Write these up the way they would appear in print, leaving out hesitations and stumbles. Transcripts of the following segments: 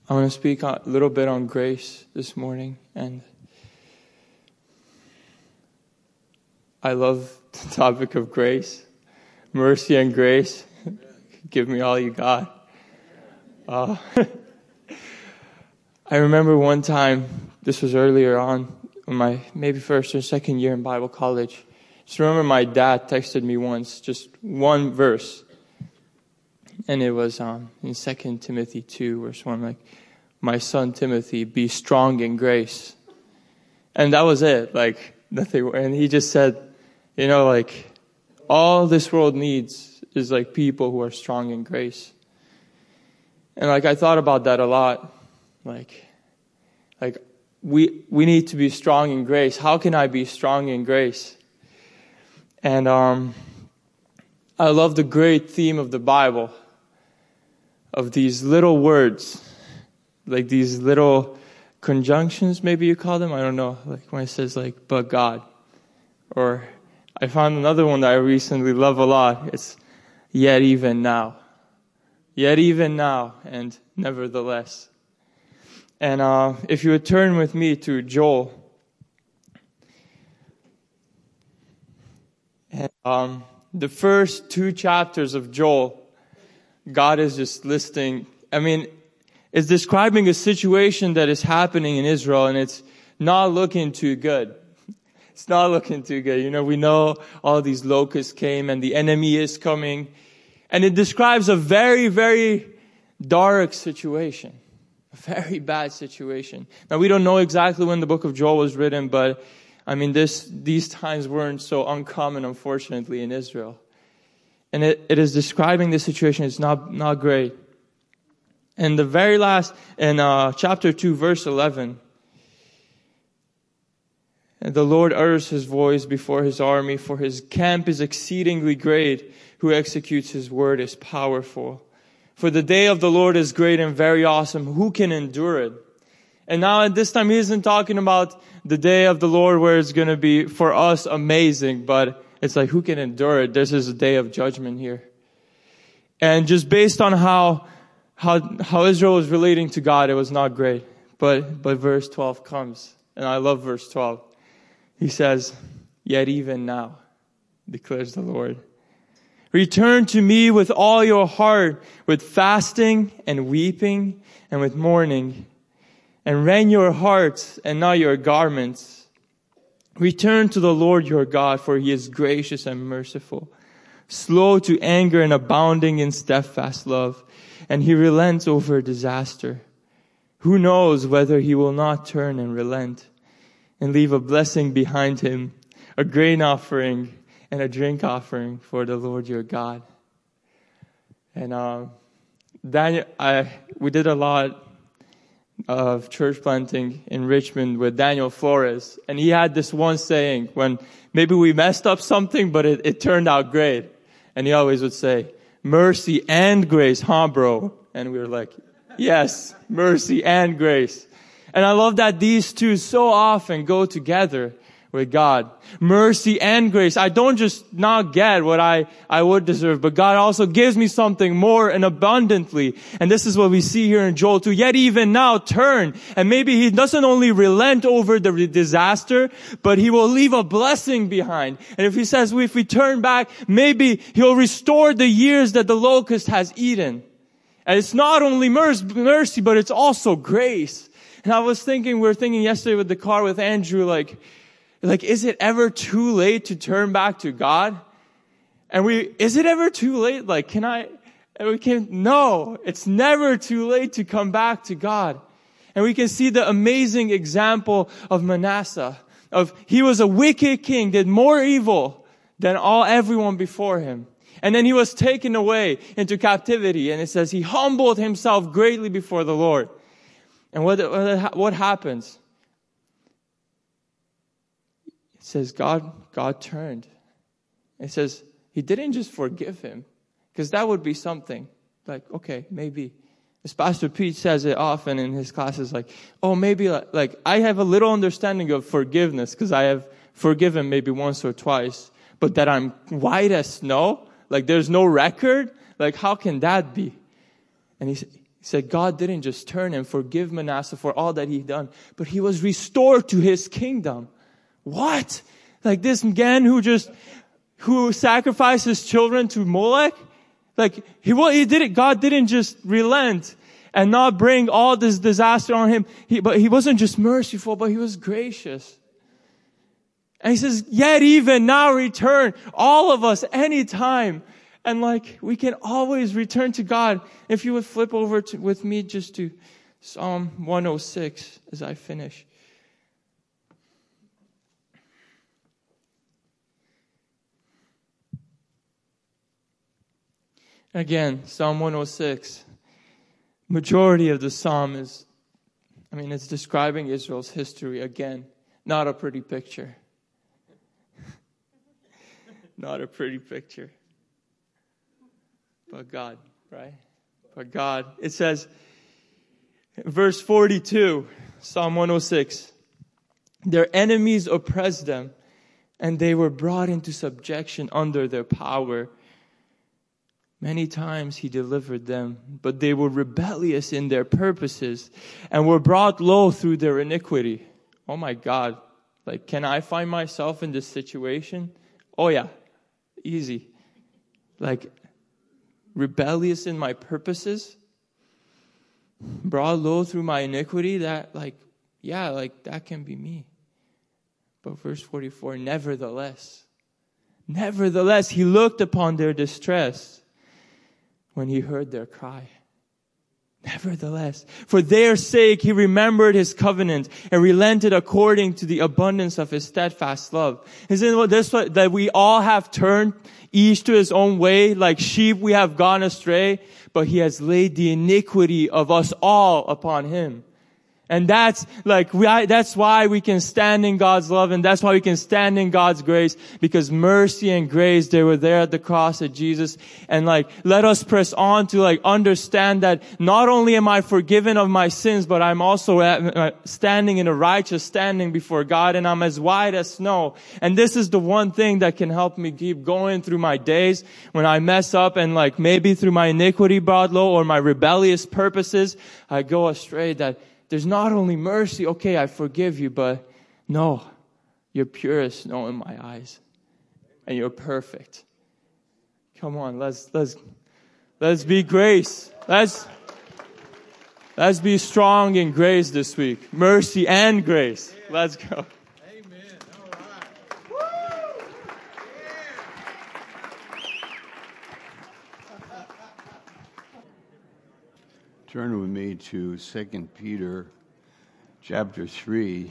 I want to speak a little bit on grace this morning, and I love the topic of grace, mercy and grace. Give me all you got. I remember one time, this was earlier on, in my maybe first or second year in Bible college. Just remember my dad texted me once, just one verse. And it was in 2 Timothy 2, verse 1, like, my son Timothy, be strong in grace. And that was it, like, nothing. And he just said, you know, like, all this world needs is, like, people who are strong in grace. And, like, I thought about that a lot. Like we need to be strong in grace. How can I be strong in grace? And I love the great theme of the Bible, of these little words, like these little conjunctions, maybe you call them. I don't know. Like when it says like, but God. Or I found another one that I recently love a lot. It's yet even now. Yet even now and nevertheless. And if you would turn with me to Joel. And the first 2 chapters of Joel, God is just listing, it's describing a situation that is happening in Israel, and it's not looking too good. It's not looking too good. You know, we know all these locusts came and the enemy is coming. And it describes a very, very dark situation. A very bad situation. Now, we don't know exactly when the book of Joel was written, but these times weren't so uncommon, unfortunately, in Israel. And it is describing the situation. It's not great. And the very last, in chapter 2, verse 11, and the Lord utters his voice before his army, for his camp is exceedingly great. Who executes his word is powerful. For the day of the Lord is great and very awesome. Who can endure it? And now at this time, he isn't talking about the day of the Lord where it's going to be for us amazing, but it's like, who can endure it? This is a day of judgment here. And just based on how Israel was relating to God, it was not great. But verse 12 comes, and I love verse 12. He says, yet even now, declares the Lord, return to me with all your heart, with fasting and weeping and with mourning, and rend your hearts and not your garments. Return to the Lord your God, for he is gracious and merciful, slow to anger and abounding in steadfast love, and he relents over disaster. Who knows whether he will not turn and relent and leave a blessing behind him, a grain offering and a drink offering for the Lord your God. And Daniel, we did a lot of church planting in Richmond with Daniel Flores, and he had this one saying when maybe we messed up something, but it turned out great. And he always would say, mercy and grace, huh, bro? And we were like, yes, mercy and grace. And I love that these two so often go together with God. Mercy and grace. I don't just not get what I would deserve, but God also gives me something more and abundantly. And this is what we see here in Joel 2. Yet even now turn. And maybe he doesn't only relent over the disaster, but he will leave a blessing behind. And if he says, if we turn back, maybe he'll restore the years that the locust has eaten. And it's not only mercy, but it's also grace. And I was thinking, we were thinking yesterday with the car with Andrew, like, is it ever too late to turn back to God? And is it ever too late? Like, no, it's never too late to come back to God. And we can see the amazing example of Manasseh, he was a wicked king, did more evil than everyone before him. And then he was taken away into captivity. And it says he humbled himself greatly before the Lord. And what happens? It says God turned. It says he didn't just forgive him, because that would be something like, okay, maybe. As Pastor Pete says it often in his classes, like, oh, maybe like I have a little understanding of forgiveness because I have forgiven maybe once or twice, but that I'm white as snow, like there's no record, like how can that be? And he He said God didn't just turn and forgive Manasseh for all that he'd done, but he was restored to his kingdom. What? Like this man who sacrificed his children to Molech? Like he did it. God didn't just relent and not bring all this disaster on him. But he wasn't just merciful, but he was gracious. And he says, yet even now return, all of us, anytime. And like, we can always return to God. If you would flip over with me just to Psalm 106 as I finish. Again, Psalm 106. Majority of the psalm it's describing Israel's history again. Not a pretty picture. Not a pretty picture. But God, right? But God. It says, verse 42, Psalm 106, their enemies oppressed them, and they were brought into subjection under their power. Many times he delivered them, but they were rebellious in their purposes and were brought low through their iniquity. Oh my God. Like, can I find myself in this situation? Oh yeah. Easy. Like, rebellious in my purposes, brought low through my iniquity, that that can be me. But verse 44, nevertheless, he looked upon their distress when he heard their cry. Nevertheless, for their sake he remembered his covenant and relented according to the abundance of his steadfast love. Isn't this what that we all have turned each to his own way? Like sheep we have gone astray, but he has laid the iniquity of us all upon him. And that's why we can stand in God's love, and that's why we can stand in God's grace, because mercy and grace, they were there at the cross of Jesus. And let us press on to understand that not only am I forgiven of my sins, but I'm also standing in a righteous standing before God, and I'm as white as snow. And this is the one thing that can help me keep going through my days when I mess up, and maybe through my iniquity brought low or my rebellious purposes, I go astray, that there's not only mercy, okay, I forgive you, but no, you're pure as snow in my eyes. And you're perfect. Come on, let's be grace. Let's be strong in grace this week. Mercy and grace. Let's go. Amen. All right. Turn with me to 2 Peter chapter 3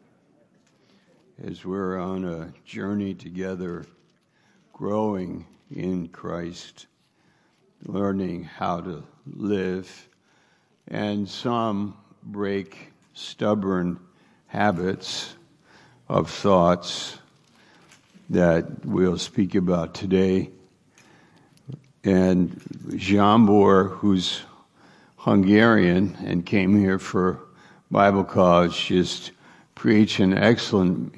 as we're on a journey together, growing in Christ, learning how to live. And some break stubborn habits of thoughts that we'll speak about today. And Zsombor, who's Hungarian and came here for Bible college, just preached an excellent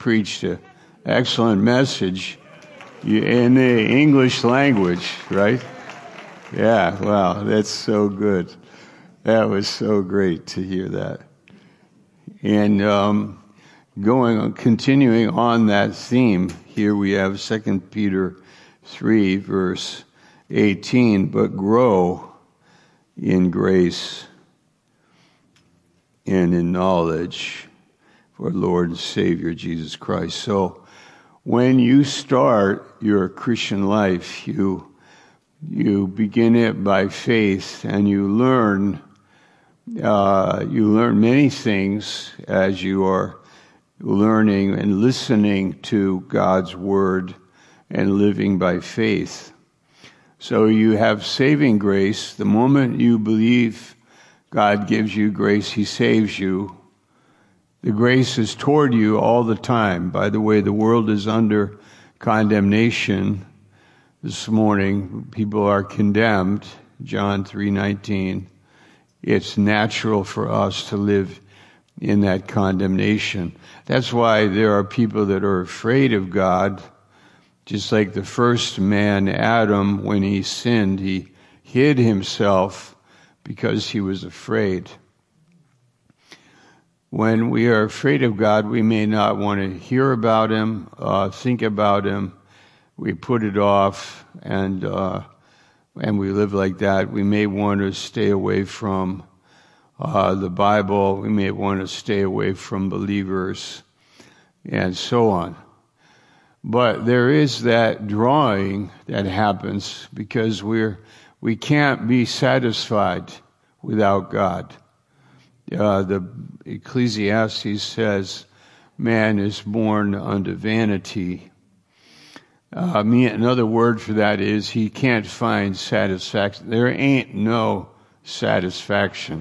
message in the English language, right? Yeah, wow, that's so good. That was so great to hear that. And continuing on that theme, here we have 2 Peter 3, verse 18, but grow in grace and in knowledge for Lord and Savior Jesus Christ. So when you start your Christian life, you begin it by faith, and you learn many things as you are learning and listening to God's word and living by faith. So you have saving grace. The moment you believe God gives you grace, He saves you. The grace is toward you all the time. By the way, the world is under condemnation. This morning, people are condemned. John 3:19. It's natural for us to live in that condemnation. That's why there are people that are afraid of God. Just like the first man, Adam, when he sinned, he hid himself because he was afraid. When we are afraid of God, we may not want to hear about him, think about him. We put it off, and we live like that. We may want to stay away from the Bible. We may want to stay away from believers, and so on. But there is that drawing that happens because we can't be satisfied without God. The Ecclesiastes says, man is born unto vanity. Another word for that is he can't find satisfaction. There ain't no satisfaction.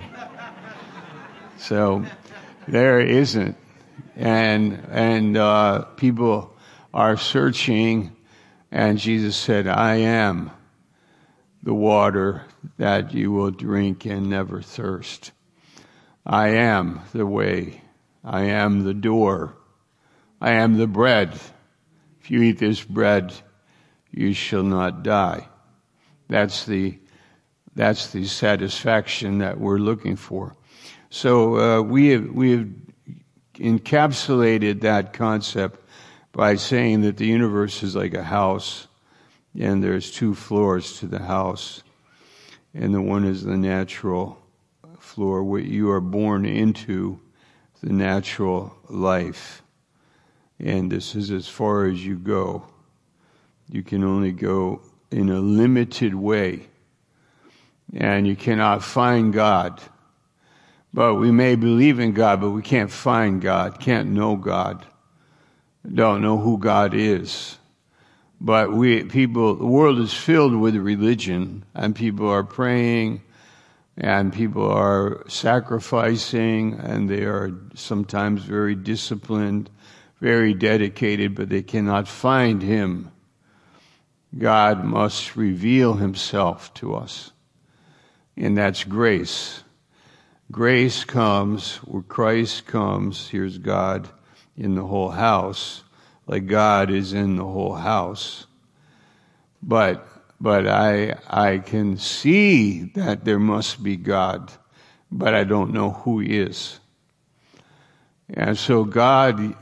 So there isn't. And people are searching, and Jesus said, I am the water that you will drink and never thirst. I am the way. I am the door. I am the bread. If you eat this bread, you shall not die. That's the satisfaction that we're looking for. So we have encapsulated that concept by saying that the universe is like a house, and there's 2 floors to the house, and the one is the natural floor, where you are born into the natural life, and this is as far as you go. You can only go in a limited way, and you cannot find God. But we may believe in God, but we can't find God, can't know God, don't know who God is. But the world is filled with religion, and people are praying, and people are sacrificing, and they are sometimes very disciplined, very dedicated, but they cannot find him. God must reveal himself to us, and that's grace. Grace comes where Christ comes. Here's God in the whole house, like God is in the whole house. But I can see that there must be God, but I don't know who he is. And so God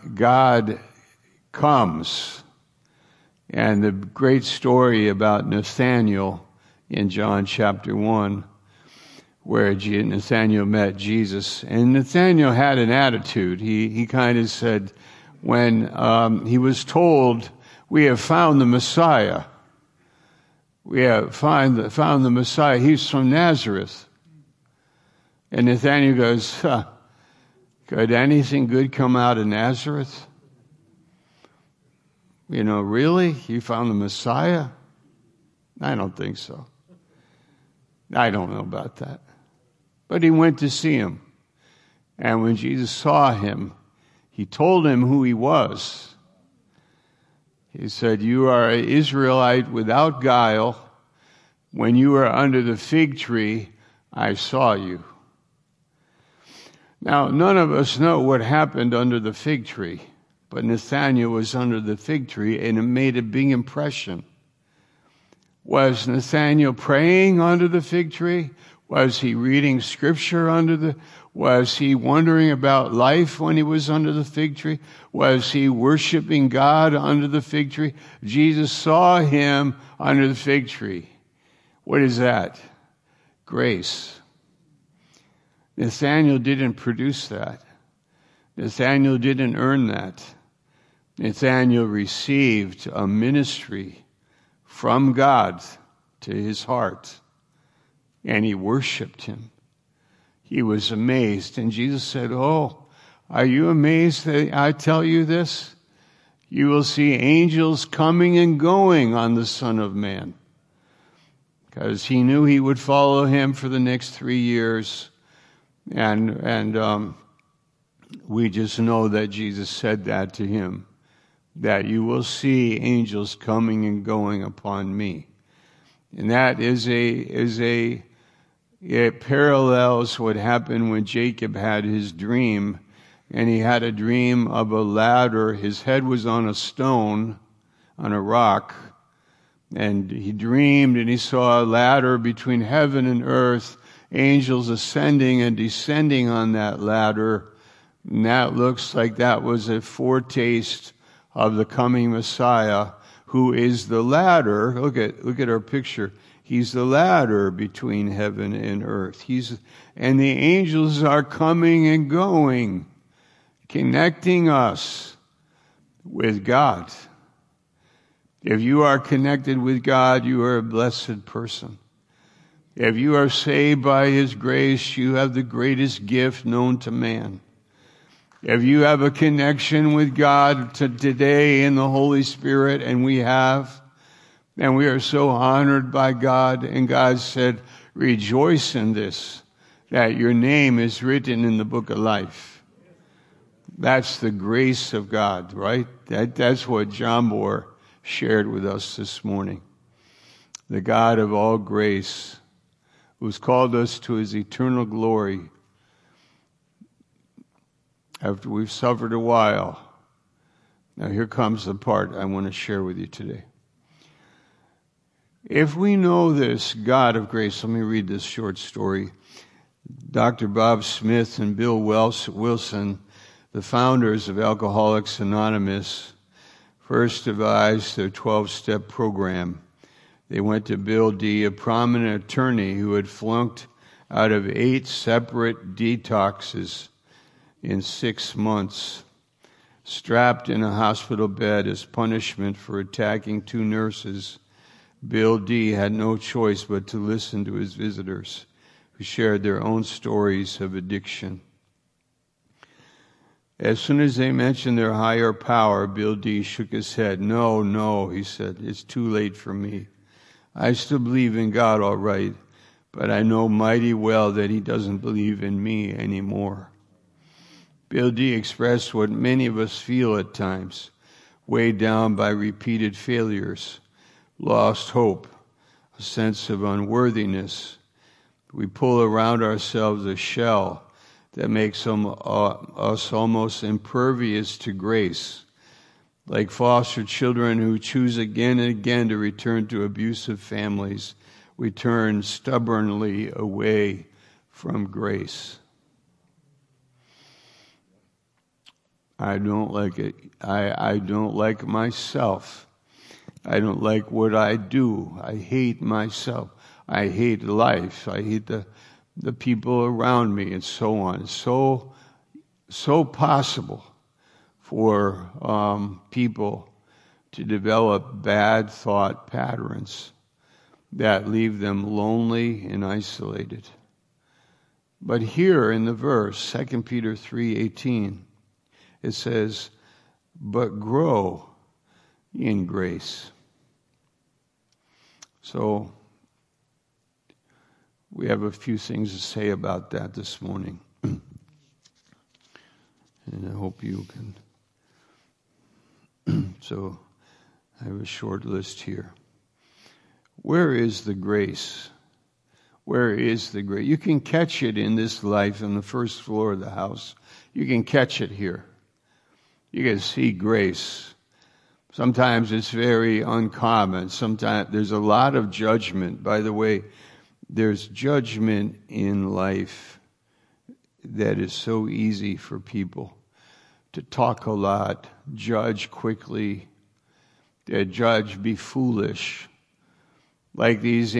comes. And the great story about Nathanael in John chapter 1, where Nathanael met Jesus. And Nathanael had an attitude. He kind of said, when he was told, we have found the Messiah. We have found the Messiah. He's from Nazareth. And Nathanael goes, could anything good come out of Nazareth? Really? You found the Messiah? I don't think so. I don't know about that. But he went to see him. And when Jesus saw him, he told him who he was. He said, you are an Israelite without guile. When you were under the fig tree, I saw you. Now, none of us know what happened under the fig tree, but Nathanael was under the fig tree, and it made a big impression. Was Nathanael praying under the fig tree? Was he reading scripture was he wondering about life when he was under the fig tree? Was he worshiping God under the fig tree? Jesus saw him under the fig tree. What is that? Grace. Nathanael didn't produce that. Nathanael didn't earn that. Nathanael received a ministry from God to his heart, and he worshiped him. He was amazed, and Jesus said, oh, are you amazed that I tell you this? You will see angels coming and going on the Son of Man. Because he knew he would follow him for the next 3 years, and we just know that Jesus said that to him, that you will see angels coming and going upon me. And that it parallels what happened when Jacob had his dream, and he had a dream of a ladder. His head was on a stone, on a rock, and he dreamed and he saw a ladder between heaven and earth, angels ascending and descending on that ladder. And that looks like that was a foretaste of the coming Messiah, who is the ladder. Look at our picture. He's the ladder between heaven and earth. And the angels are coming and going, connecting us with God. If you are connected with God, you are a blessed person. If you are saved by His grace, you have the greatest gift known to man. If you have a connection with God today in the Holy Spirit, and we have, and we are so honored by God, and God said, rejoice in this, that your name is written in the book of life. That's the grace of God, right? That's what John Moore shared with us this morning. The God of all grace, who's called us to His eternal glory after we've suffered a while. Now here comes the part I want to share with you today. If we know this God of grace, let me read this short story. Dr. Bob Smith and Bill Wilson, the founders of Alcoholics Anonymous, first devised their 12-step program. They went to Bill D., a prominent attorney who had flunked out of 8 separate detoxes in 6 months, strapped in a hospital bed as punishment for attacking 2 nurses. Bill D. had no choice but to listen to his visitors, who shared their own stories of addiction. As soon as they mentioned their higher power, Bill D. shook his head. No, he said, it's too late for me. I still believe in God all right, but I know mighty well that He doesn't believe in me anymore. Bill D. expressed what many of us feel at times, weighed down by repeated failures, lost hope, a sense of unworthiness. We pull around ourselves a shell that makes us almost impervious to grace, like foster children who choose again and again to return to abusive families. We turn stubbornly away from grace. I don't like it. I don't like myself. I don't like what I do. I hate myself. I hate life. I hate the people around me and so on. It's so possible for people to develop bad thought patterns that leave them lonely and isolated. But here in the verse, 2 Peter 3:18, it says, but grow in grace. So we have a few things to say about that this morning. And I hope you can. So I have a short list here. Where is the grace? Where is the grace? You can catch it in this life on the first floor of the house. You can catch it here. You can see grace. Sometimes it's very uncommon. Sometimes there's a lot of judgment. By the way, there's judgment in life that is so easy for people to talk a lot, judge quickly, judge, be foolish. Like these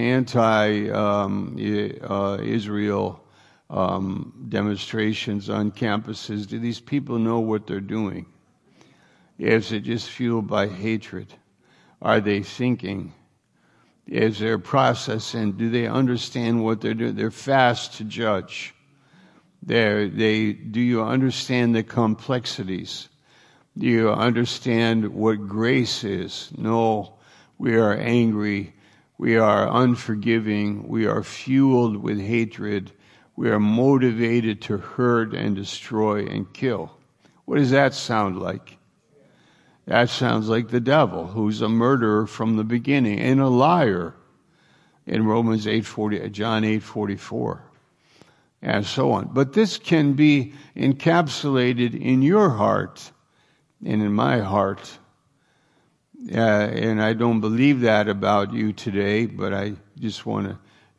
anti-Israel demonstrations on campuses, do these people know what they're doing? Is it just fueled by hatred? Are they thinking? Is there a process, and do they understand what they're doing? They're fast to judge. Do you understand the complexities? Do you understand what grace is? No, we are angry. We are unforgiving. We are fueled with hatred. We are motivated to hurt and destroy and kill. What does that sound like? That sounds like the devil, who's a murderer from the beginning and a liar in John 8:44, and so on. But this can be encapsulated in your heart and in my heart. And I don't believe that about you today, but I just want to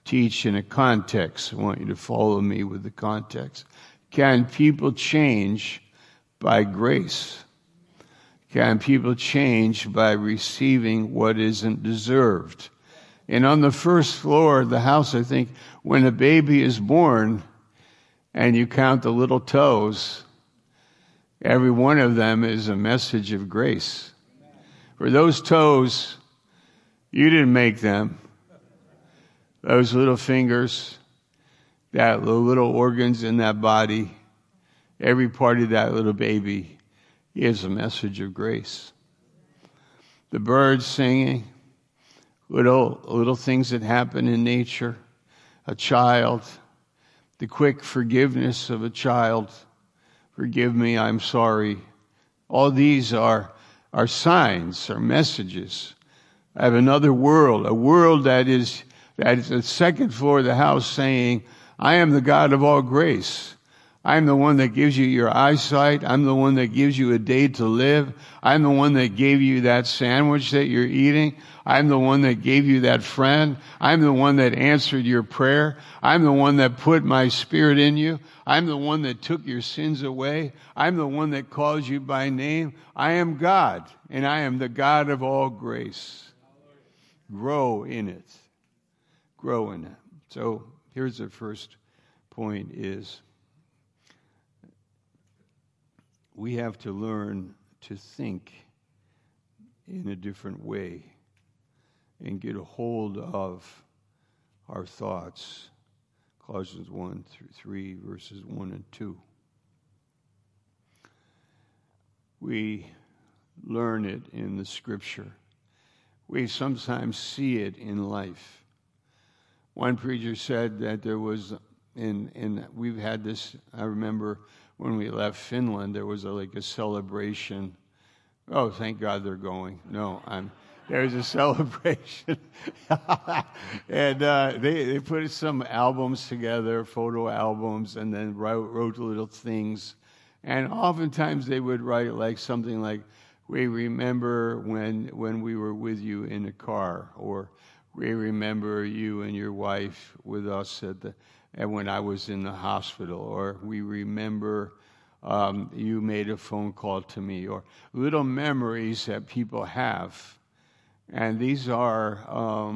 teach in a context. I want you to follow me with the context. Can people change by grace? Can people change by receiving what isn't deserved? And on the first floor of the house, I think, when a baby is born and you count the little toes, every one of them is a message of grace. For those toes, you didn't make them. Those little fingers, the little organs in that body, every part of that little baby is a message of grace. The birds singing, little things that happen in nature, a child, the quick forgiveness of a child, forgive me, I'm sorry. All these are signs, are messages. I have another world, a world that is the second floor of the house saying, I am the God of all grace. I'm the one that gives you your eyesight. I'm the one that gives you a day to live. I'm the one that gave you that sandwich that you're eating. I'm the one that gave you that friend. I'm the one that answered your prayer. I'm the one that put my spirit in you. I'm the one that took your sins away. I'm the one that calls you by name. I am God, and I am the God of all grace. Grow in it. Grow in it. So here's the first point is we have to learn to think in a different way and get a hold of our thoughts. Colossians 1-3, verses 1 and 2. We learn it in the Scripture. We sometimes see it in life. One preacher said that there was, and we've had this, I remember when we left Finland, there was like a celebration. Oh, thank God they're going. No, there was a celebration. And they put some albums together, photo albums, and then wrote little things. And oftentimes they would write like something like, we remember when we were with you in the car, or we remember you and your wife with us and when I was in the hospital, or we remember you made a phone call to me, or little memories that people have. And these are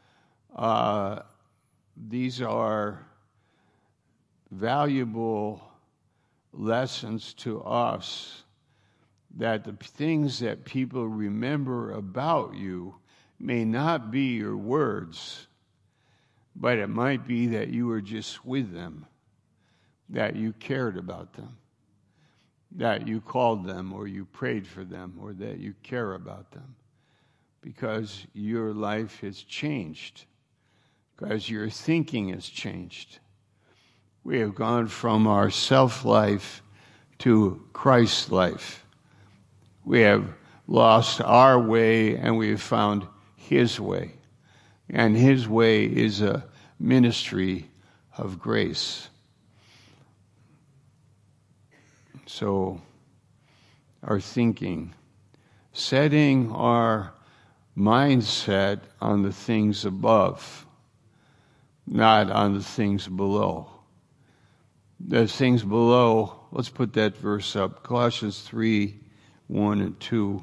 valuable lessons to us, that the things that people remember about you may not be your words, but it might be that you were just with them, that you cared about them, that you called them or you prayed for them, or that you care about them, because your life has changed, because your thinking has changed. We have gone from our self-life to Christ's life. We have lost our way and we have found His way. And His way is a ministry of grace. So, our thinking, setting our mindset on the things above, not on the things below. The things below, let's put that verse up. Colossians 3:1 and 2.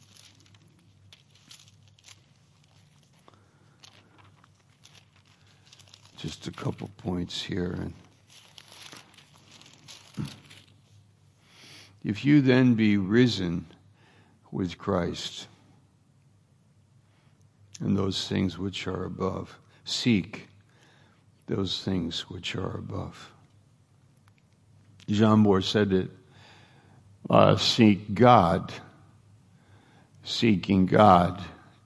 Just a couple points here. If you then be risen with Christ, and those things which are above, seek those things which are above. Jean Bohr said it, seek God, seeking God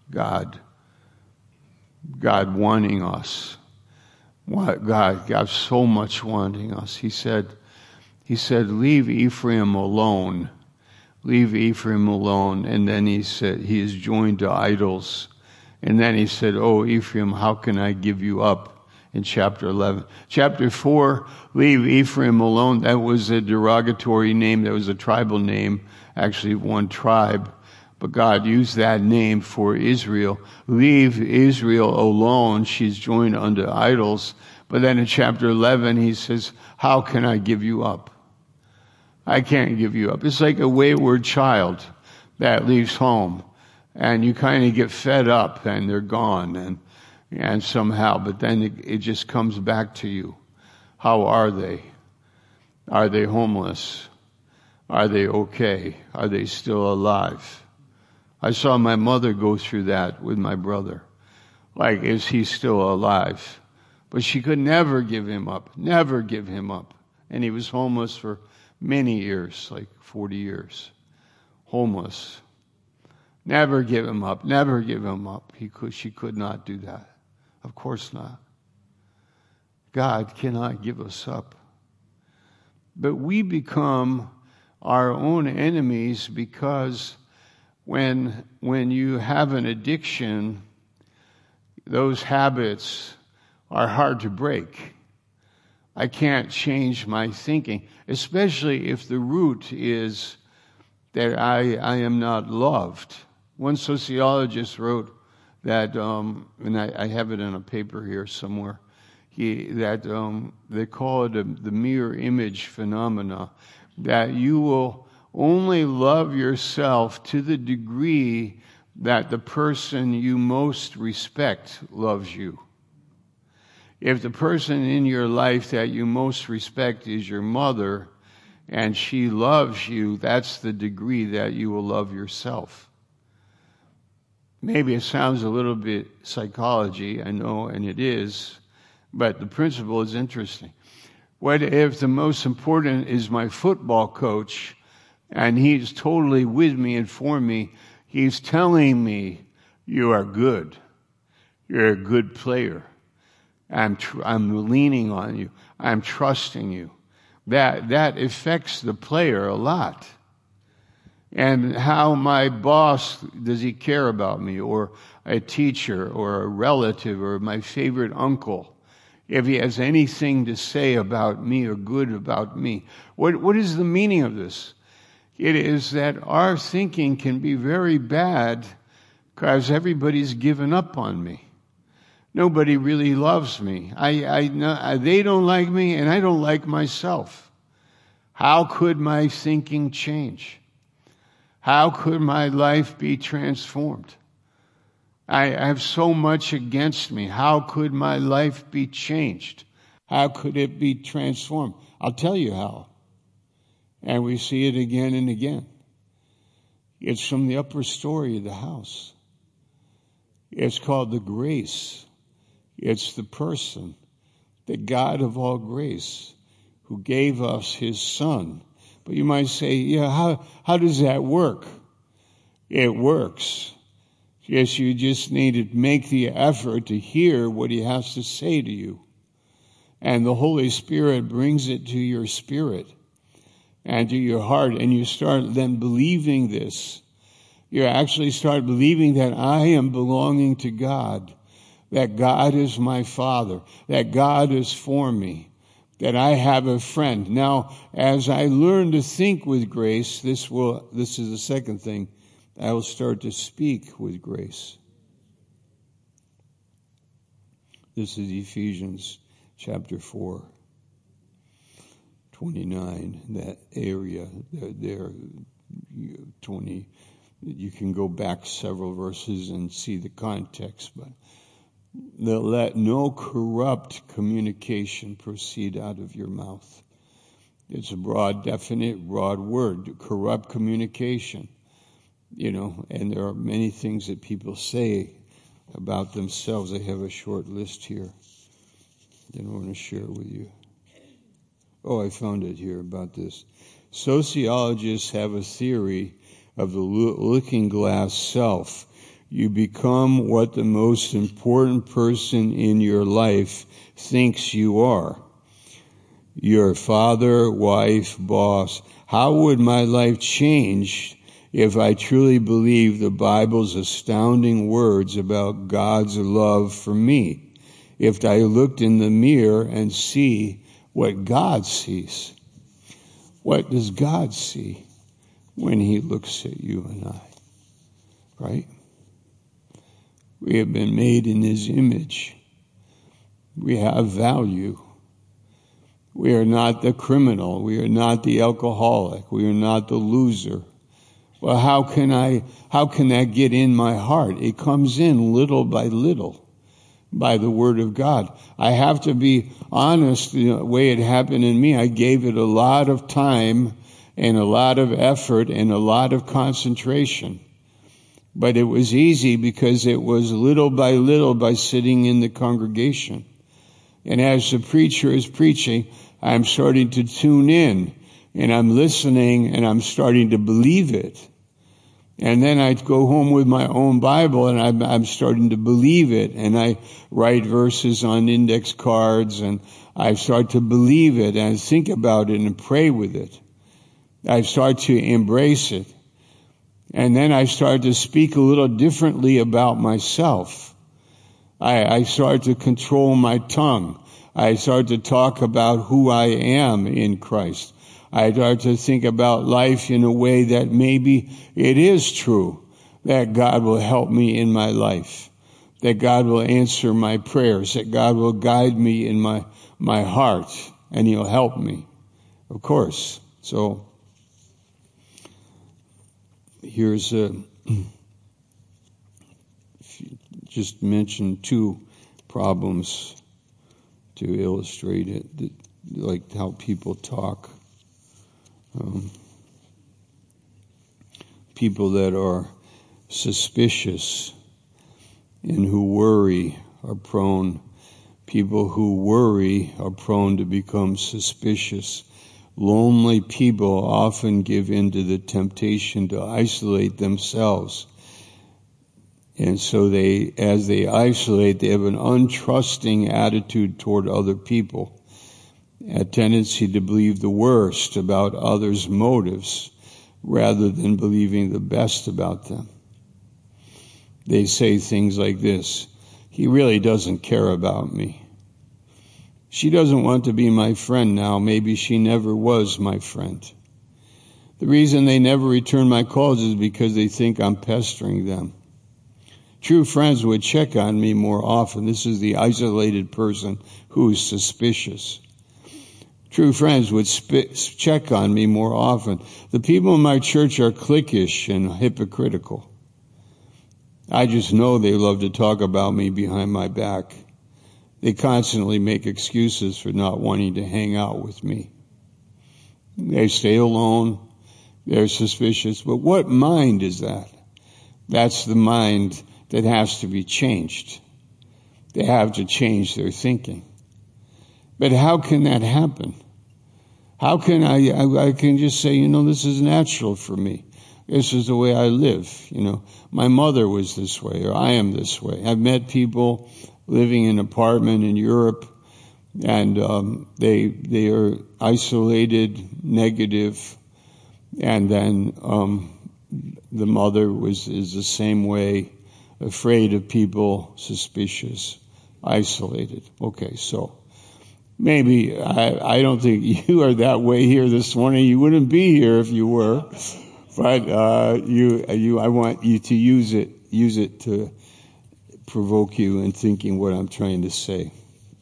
wanting us. God so much wanting us. He said, leave Ephraim alone. Leave Ephraim alone. And then he said, he is joined to idols. And then he said, oh, Ephraim, how can I give you up? In chapter 11. Chapter 4, leave Ephraim alone. That was a derogatory name. That was a tribal name, actually one tribe. But God used that name for Israel. Leave Israel alone. She's joined unto idols. But then in chapter 11, he says, how can I give you up? I can't give you up. It's like a wayward child that leaves home, and you kind of get fed up, and they're gone, and somehow, but then it just comes back to you. How are they? Are they homeless? Are they okay? Are they still alive? I saw my mother go through that with my brother. Like, is he still alive? But she could never give him up. Never give him up. And he was homeless for many years, like 40 years. Homeless. Never give him up. Never give him up. She could not do that. Of course not. God cannot give us up. But we become our own enemies because when you have an addiction, those habits are hard to break. I can't change my thinking, especially if the root is that I am not loved. One sociologist wrote that, and I have it in a paper here somewhere, they call it the mirror image phenomena, that you will only love yourself to the degree that the person you most respect loves you. If the person in your life that you most respect is your mother, and she loves you, that's the degree that you will love yourself. Maybe it sounds a little bit psychology, I know, and it is, but the principle is interesting. What if the most important is my football coach, and he's totally with me and for me? He's telling me, you are good. You're a good player. I'm leaning on you. I'm trusting you. That affects the player a lot. And how my boss, does he care about me, or a teacher, or a relative, or my favorite uncle, if he has anything to say about me or good about me. What is the meaning of this? It is that our thinking can be very bad because everybody's given up on me. Nobody really loves me. They don't like me, and I don't like myself. How could my thinking change? How could my life be transformed? I have so much against me. How could my life be changed? How could it be transformed? I'll tell you how. And we see it again and again. It's from the upper story of the house. It's called the grace. It's the person, the God of all grace, who gave us his Son. But you might say, yeah, how does that work? It works. Yes, you just need to make the effort to hear what he has to say to you. And the Holy Spirit brings it to your spirit and to your heart, and you start then believing this. You actually start believing that I am belonging to God, that God is my Father, that God is for me, that I have a friend. Now, as I learn to think with grace, this is the second thing, I will start to speak with grace. This is Ephesians chapter 4, 29, that area there, 20. You can go back several verses and see the context, but let no corrupt communication proceed out of your mouth. It's a broad, definite, broad word, corrupt communication. And there are many things that people say about themselves. I have a short list here that I want to share with you. Oh, I found it here about this. Sociologists have a theory of the looking glass self. You become what the most important person in your life thinks you are. Your father, wife, boss. How would my life change if I truly believe the Bible's astounding words about God's love for me? If I looked in the mirror and see what God sees. What does God see when he looks at you and I? right? We have been made in His image. We have value. We are not the criminal. We are not the alcoholic. We are not the loser. Well, how can that get in my heart? It comes in little by little by the Word of God. I have to be honest, the way it happened in me, I gave it a lot of time and a lot of effort and a lot of concentration. But it was easy because it was little by sitting in the congregation. And as the preacher is preaching, I'm starting to tune in and I'm listening and I'm starting to believe it. And then I go home with my own Bible and I'm starting to believe it. And I write verses on index cards and I start to believe it and think about it and pray with it. I start to embrace it. And then I start to speak a little differently about myself. I start to control my tongue. I start to talk about who I am in Christ. I start to think about life in a way that maybe it is true that God will help me in my life, that God will answer my prayers, that God will guide me in my heart, and He'll help me, of course. So here's just mention two problems to illustrate it, like how people talk. People that are suspicious and who worry are prone. People who worry are prone to become suspicious. Lonely people often give in to the temptation to isolate themselves. And so as they isolate, they have an untrusting attitude toward other people, a tendency to believe the worst about others' motives rather than believing the best about them. They say things like this: he really doesn't care about me. She doesn't want to be my friend now. Maybe she never was my friend. The reason they never return my calls is because they think I'm pestering them. True friends would check on me more often. This is the isolated person who is suspicious. True friends would check on me more often. The people in my church are cliquish and hypocritical. I just know they love to talk about me behind my back. They constantly make excuses for not wanting to hang out with me. They stay alone. They're suspicious. But what mind is that? That's the mind that has to be changed. They have to change their thinking. But how can that happen? How can I can just say, this is natural for me. This is the way I live. My mother was this way, or I am this way. I've met people living in an apartment in Europe, and they are isolated, negative, and then the mother is the same way, afraid of people, suspicious, isolated. Okay, so maybe I don't think you are that way here this morning. You wouldn't be here if you were, but I want you to use it to provoke you in thinking what I'm trying to say.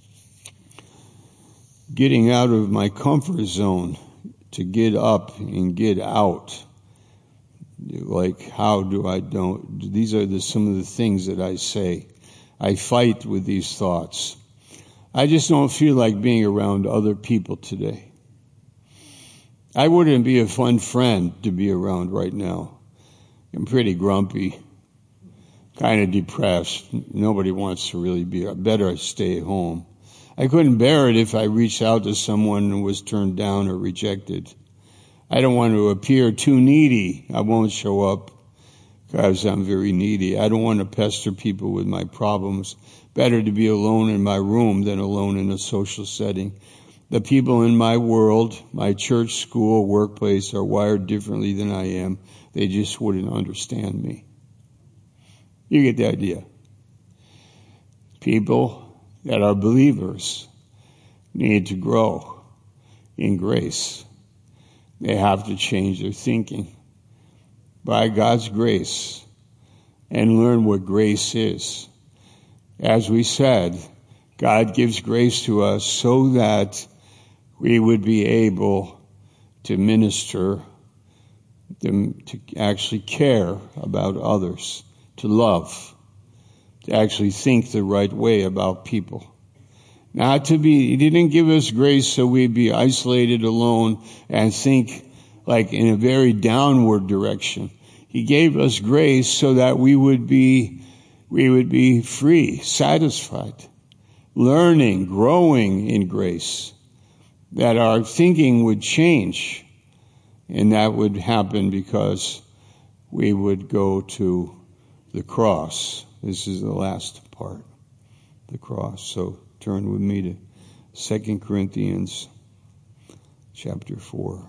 Getting out of my comfort zone to get up and get out. Like, how do I don't? These are some of the things that I say. I fight with these thoughts. I just don't feel like being around other people today. I wouldn't be a fun friend to be around right now. I'm pretty grumpy, kind of depressed. Nobody wants to really be. Better I stay home. I couldn't bear it if I reached out to someone and was turned down or rejected. I don't want to appear too needy. I won't show up because I'm very needy. I don't want to pester people with my problems. Better to be alone in my room than alone in a social setting. The people in my world, my church, school, workplace, are wired differently than I am. They just wouldn't understand me. You get the idea. People that are believers need to grow in grace. They have to change their thinking. By God's grace, and learn what grace is. As we said, God gives grace to us so that we would be able to minister, to actually care about others, to love, to actually think the right way about people. He didn't give us grace so we'd be isolated, alone, and think like in a very downward direction. He gave us grace so that we would be free, satisfied, learning, growing in grace, that our thinking would change, and that would happen because we would go to the cross. This is the last part, the cross. So turn with me to 2 Corinthians chapter 4.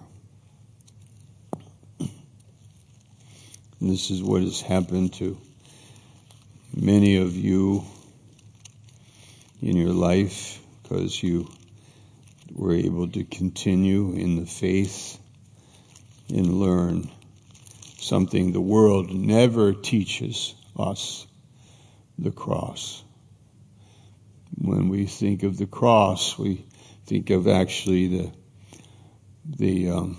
And this is what has happened to many of you in your life because you were able to continue in the faith and learn something the world never teaches us, the cross. When we think of the cross, we think of actually the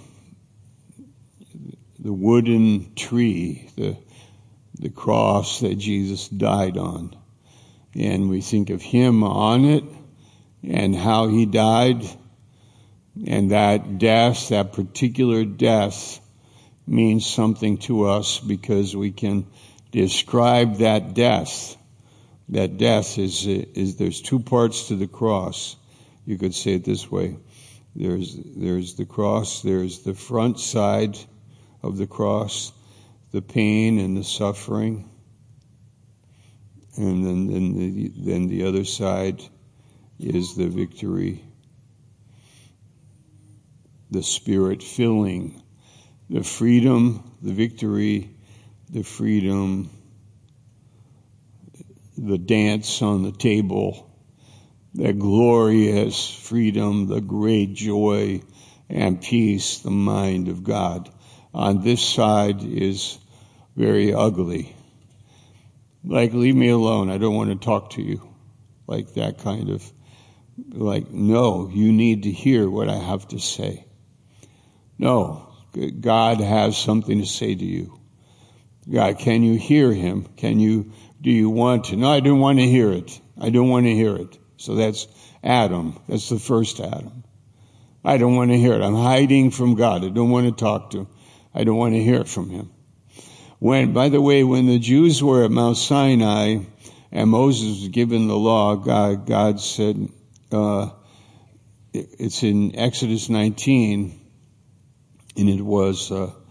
wooden tree, the cross that Jesus died on. And we think of him on it and how he died. And that death, that particular death, means something to us because we can describe that death. That death is there's two parts to the cross. You could say it this way. There's the cross, there's the front side of the cross, the pain and the suffering. And then the other side is the victory, the Spirit filling, the freedom, the victory, the freedom, the dance on the table, the glorious freedom, the great joy and peace, the mind of God. On this side is very ugly. Like, leave me alone. I don't want to talk to you. Like that kind of, no, you need to hear what I have to say. No, God has something to say to you. God, can you hear him? Do you want to? No, I don't want to hear it. I don't want to hear it. So that's Adam. That's the first Adam. I don't want to hear it. I'm hiding from God. I don't want to talk to him. I don't want to hear from him. By the way, when the Jews were at Mount Sinai and Moses was given the law, God said, it's in Exodus 19, and it was,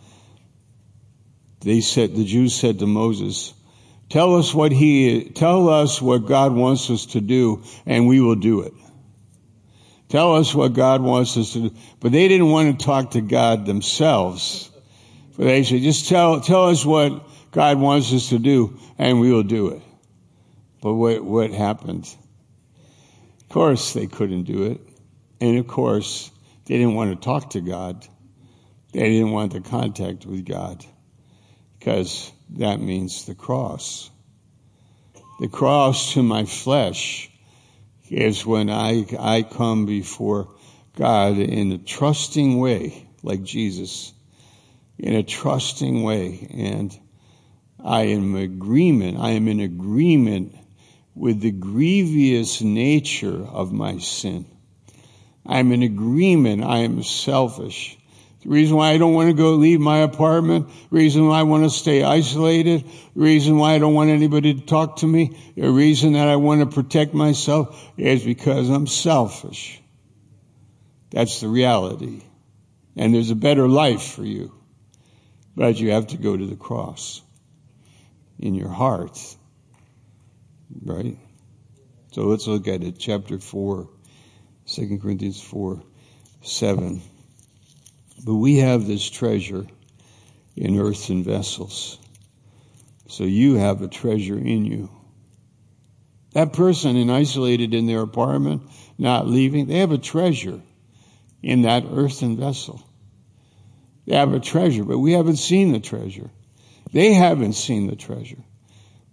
the Jews said to Moses, tell us what God wants us to do, and we will do it. Tell us what God wants us to do. But they didn't want to talk to God themselves. But they said, just tell us what God wants us to do, and we will do it. But what happened? Of course, they couldn't do it. And of course, they didn't want to talk to God. They didn't want the contact with God. Because that means the cross. The cross to my flesh is when I come before God in a trusting way, like Jesus, in a trusting way. And I am in agreement with the grievous nature of my sin. I'm in agreement. I am selfish. The reason why I don't want to go leave my apartment, the reason why I want to stay isolated, the reason why I don't want anybody to talk to me, the reason that I want to protect myself is because I'm selfish. That's the reality. And there's a better life for you. But you have to go to the cross in your heart. Right? So let's look at it. Chapter 4, 2 Corinthians 4:7. But we have this treasure in earthen vessels. So you have a treasure in you. That person isolated in their apartment, not leaving, they have a treasure in that earthen vessel. They have a treasure, but we haven't seen the treasure. They haven't seen the treasure.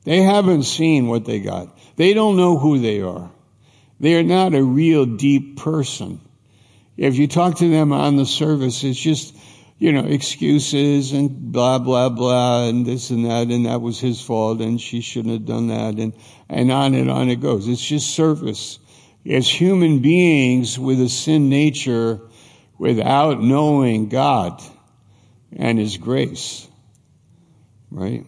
They haven't seen what they got. They don't know who they are. They are not a real deep person. If you talk to them on the surface, it's just, excuses and blah, blah, blah, and this and that was his fault, and she shouldn't have done that, and on it goes. It's just surface. It's human beings with a sin nature without knowing God and His grace. Right?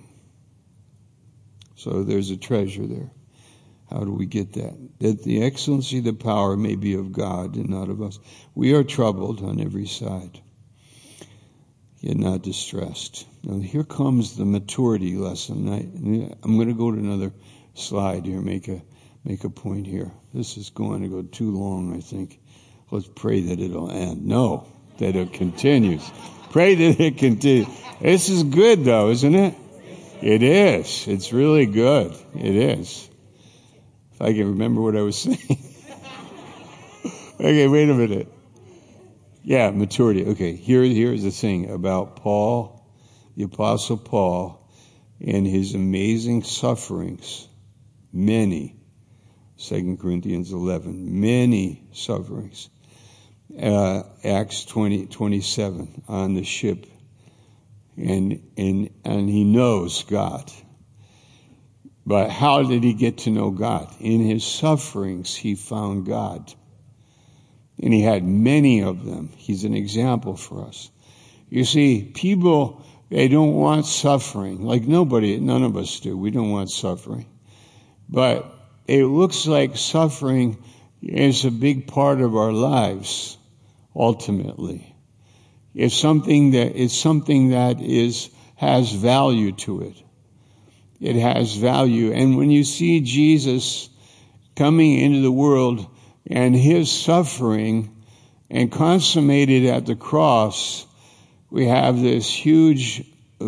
So there's a treasure there. How do we get that? That the excellency of the power may be of God and not of us. We are troubled on every side, yet not distressed. Now here comes the maturity lesson. I'm going to go to another slide here, make a point here. This is going to go too long, I think. Let's pray that it'll end. No, that it continues. Pray that it continues. This is good though, isn't it? It is. It's really good. It is. If I can remember what I was saying. Okay, wait a minute. Yeah, maturity. Okay, here's the thing about Paul, the Apostle Paul, and his amazing sufferings. Many. 2 Corinthians 11. Many sufferings. Acts 20:27 on the ship. And he knows God. But how did he get to know God? In his sufferings, he found God. And he had many of them. He's an example for us. You see, people, they don't want suffering. Like none of us do. We don't want suffering. But it looks like suffering is a big part of our lives, ultimately. It's something that has value to it. It has value. And when you see Jesus coming into the world and his suffering and consummated at the cross, we have this huge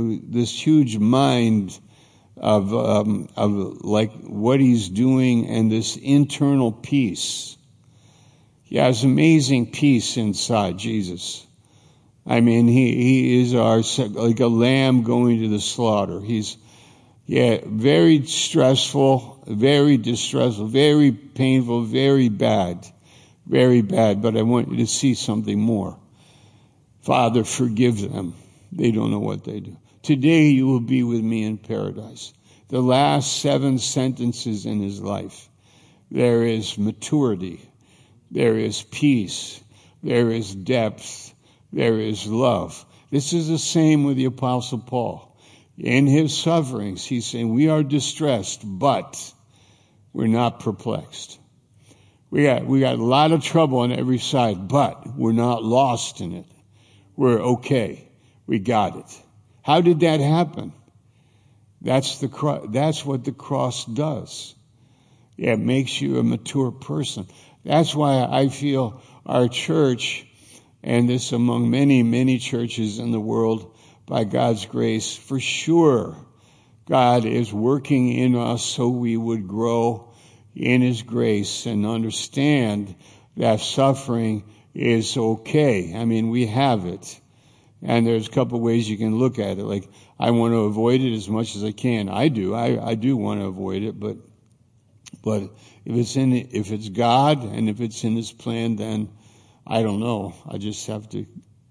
mind of like what he's doing and this internal peace. He has amazing peace inside Jesus. I mean, he is like a lamb going to the slaughter. He's, very stressful, very distressful, very painful, very bad. But I want you to see something more. Father, forgive them. They don't know what they do. Today you will be with me in paradise. The last 7 sentences in his life. There is maturity. There is peace. There is depth. There is love. This is the same with the Apostle Paul. In his sufferings, he's saying, we are distressed, but we're not perplexed. We got a lot of trouble on every side, but we're not lost in it. We're okay. We got it. How did that happen? That's what the cross does. It makes you a mature person. That's why I feel our church, and this among many, many churches in the world, by God's grace, for sure, God is working in us so we would grow in his grace and understand that suffering is okay. I mean, we have it. And there's a couple of ways you can look at it. Like, I want to avoid it as much as I can. I do want to avoid it, but if it's God and if it's in his plan, then I don't know. I just have to,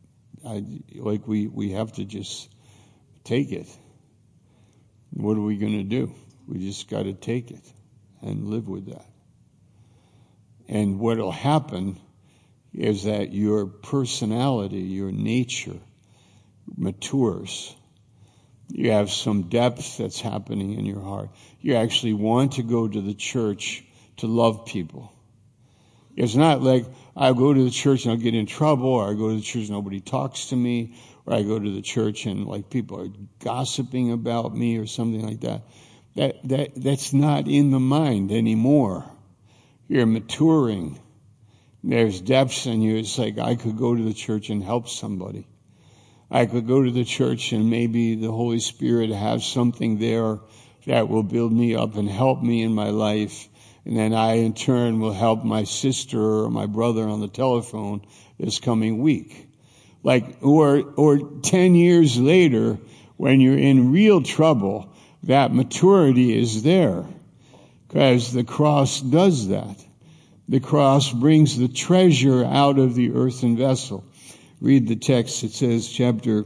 we have to just take it. What are we going to do? We just got to take it and live with that. And what will happen is that your personality, your nature matures. You have some depth that's happening in your heart. You actually want to go to the church to love people. It's not like I go to the church and I'll get in trouble, or I go to the church and nobody talks to me, or I go to the church and like people are gossiping about me or something like that. That's not in the mind anymore. You're maturing. There's depths in you. It's like I could go to the church and help somebody. I could go to the church and maybe the Holy Spirit has something there that will build me up and help me in my life. And then I, in turn, will help my sister or my brother on the telephone this coming week. Or 10 years later, when you're in real trouble, that maturity is there because the cross does that. The cross brings the treasure out of the earthen vessel. Read the text. It says, chapter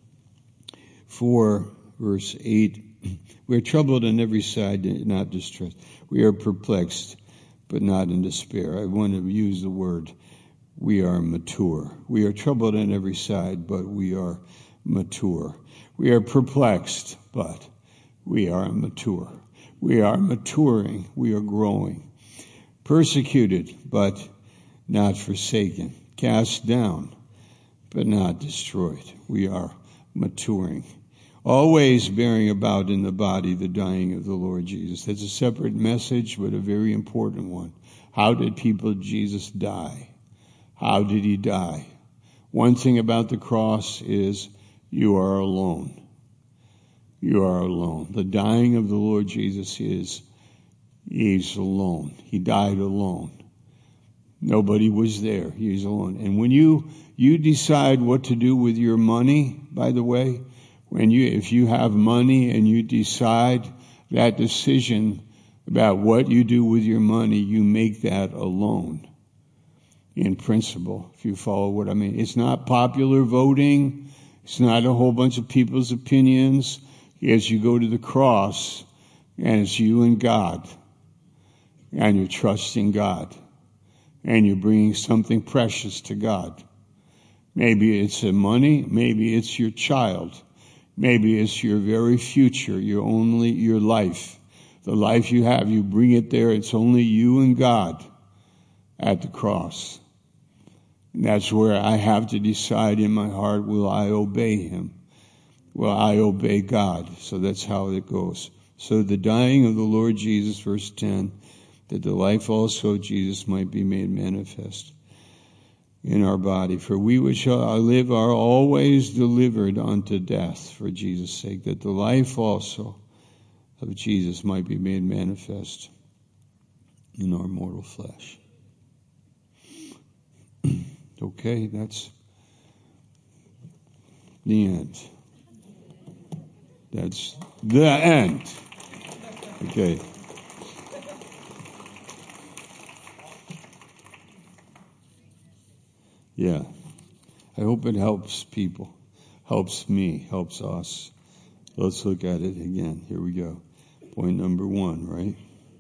4, verse 8. We are troubled on every side, not distressed. We are perplexed, but not in despair. I want to use the word, we are mature. We are troubled on every side, but we are mature. We are perplexed, but we are mature. We are maturing. We are growing. Persecuted, but not forsaken. Cast down, but not destroyed. We are maturing. Always bearing about in the body the dying of the Lord Jesus. That's a separate message, but a very important one. How did people of Jesus die? How did he die? One thing about the cross is you are alone. You are alone. The dying of the Lord Jesus he's alone. He died alone. Nobody was there. He's alone. And when you decide what to do with your money, by the way, if you have money and you decide that decision about what you do with your money, you make that alone. In principle, if you follow what I mean. It's not popular voting. It's not a whole bunch of people's opinions. As you go to the cross, and it's you and God, and you're trusting God, and you're bringing something precious to God. Maybe it's the money. Maybe it's your child. Maybe it's your very future, your life. The life you have, you bring it there. It's only you and God at the cross. And that's where I have to decide in my heart, will I obey him? Will I obey God? So that's how it goes. So the dying of the Lord Jesus, verse 10, that the life also of Jesus might be made manifest in our body. For we which shall live are always delivered unto death for Jesus' sake, that the life also of Jesus might be made manifest in our mortal flesh. Okay, that's the end. That's the end. Okay. Yeah. I hope it helps people. Helps me. Helps us. Let's look at it again. Here we go. Point number 1, right?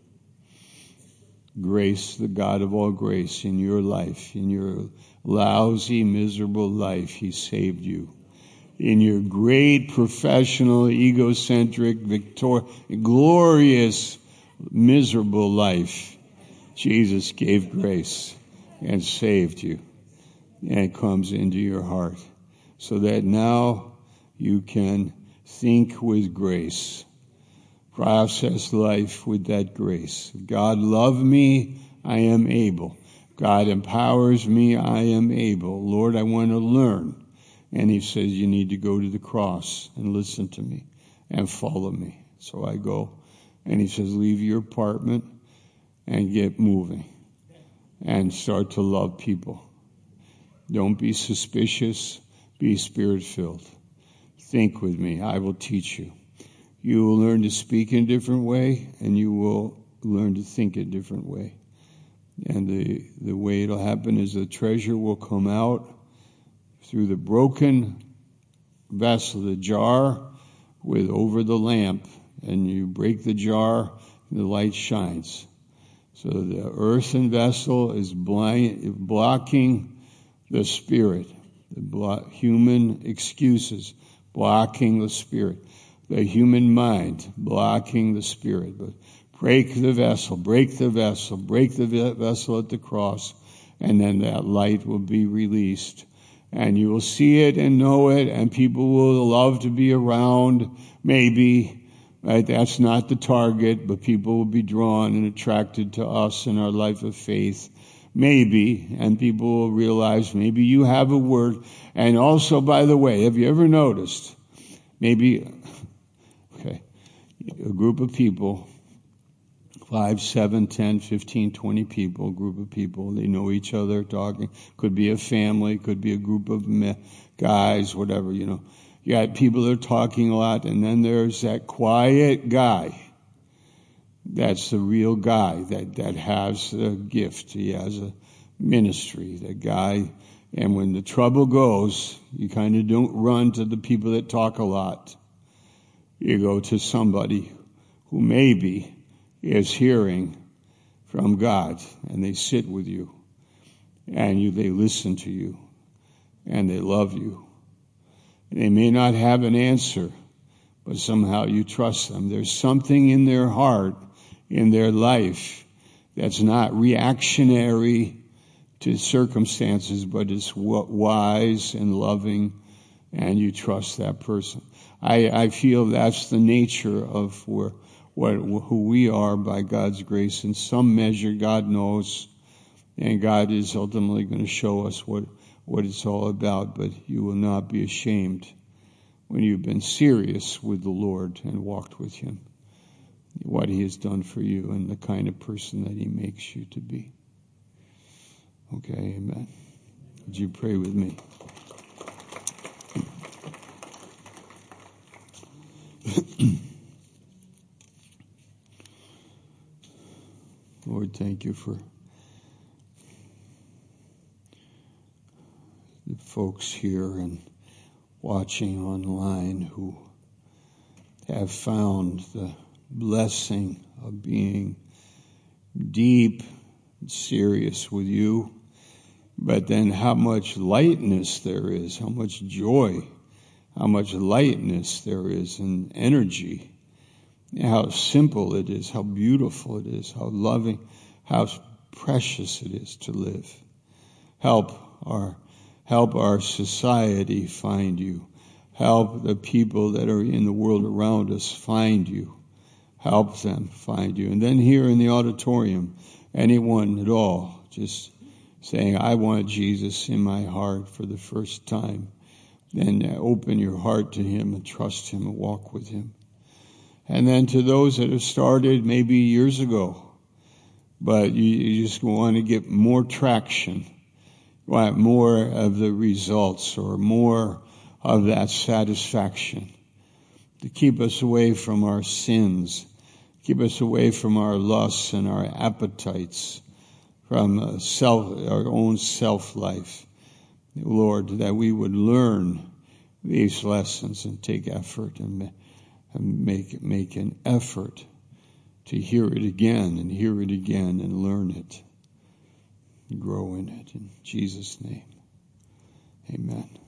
Grace, the God of all grace in your life, in your lousy, miserable life, he saved you. In your great, professional, egocentric, glorious, miserable life, Jesus gave grace and saved you. And it comes into your heart so that now you can think with grace, process life with that grace. God loved me, I am able. God empowers me, I am able. Lord, I want to learn. And he says, you need to go to the cross and listen to me and follow me. So I go. And he says, leave your apartment and get moving and start to love people. Don't be suspicious. Be spirit-filled. Think with me. I will teach you. You will learn to speak in a different way, and you will learn to think a different way. And the way it'll happen is the treasure will come out through the broken vessel, the jar with over the lamp, and you break the jar, and the light shines. So the earthen vessel is blocking the spirit, human excuses, blocking the spirit, the human mind, blocking the spirit. But break the vessel, break the vessel, break the vessel at the cross, and then that light will be released. And you will see it and know it, and people will love to be around, maybe. Right? That's not the target, but people will be drawn and attracted to us in our life of faith. Maybe, and people will realize maybe you have a word. And also, by the way, have you ever noticed, maybe, a group of people, 5, 7, 10, 15, 20 people, group of people, they know each other, talking, could be a family, could be a group of guys, whatever, You got people that are talking a lot, and then there's that quiet guy. That's the real guy that has a gift. He has a ministry. That guy, and when the trouble goes, you kind of don't run to the people that talk a lot. You go to somebody who maybe is hearing from God, and they sit with you, and they listen to you, and they love you. And they may not have an answer, but somehow you trust them. There's something in their heart, in their life, that's not reactionary to circumstances, but it's wise and loving, and you trust that person. I feel that's the nature of who we are by God's grace. In some measure, God knows, and God is ultimately going to show us what it's all about. But you will not be ashamed when you've been serious with the Lord and walked with Him, what He has done for you and the kind of person that He makes you to be. Okay, amen. Would you pray with me? Lord, thank you for the folks here and watching online who have found the blessing of being deep and serious with you, but then how much lightness there is, how much joy, how much lightness there is in energy. How simple it is, how beautiful it is, how loving, how precious it is to live. Help our society find you. Help the people that are in the world around us find you. Help them find you. And then here in the auditorium, anyone at all, just saying, I want Jesus in my heart for the first time. Then open your heart to Him and trust Him and walk with Him. And then to those that have started maybe years ago, but you just want to get more traction, want more of the results or more of that satisfaction, to keep us away from our sins, keep us away from our lusts and our appetites, from our own self-life. Lord, that we would learn these lessons and take effort and make an effort to hear it again and learn it, grow in it. In Jesus' name, amen.